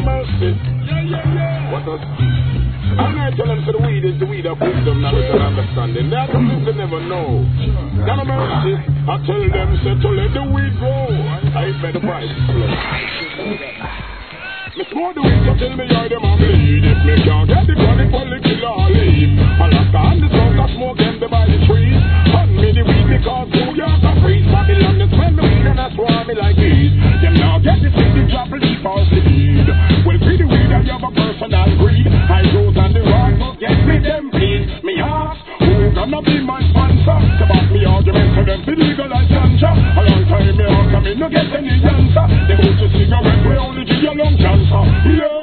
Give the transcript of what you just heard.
of mercy. What else? And I tell them, so the weed is the weed of wisdom, knowledge, and understanding. They are the things they never know. God of mercy, I tell them, so to let the weed grow. I bet the price is low. Me smoke the weed, so tell me how them a bleed. If me can't get the chronic, well, the killer I'll leave. Alaska and the smoke, I smoke them by the trees. Hand me the weed because New York a freeze. Babylon, they smell the weed and I swarm me like bees. Them now get the seed, the drop, leaf off the weed. Well, see the weed, I have a personal greed. I rose on the rock, so get me them please. Me ask, who gonna be my sponsor? To back me argument to them, to legalize ganja. A long time me ask, I me no get any answer. They go to cigarette, we only give you long cancer. Yeah.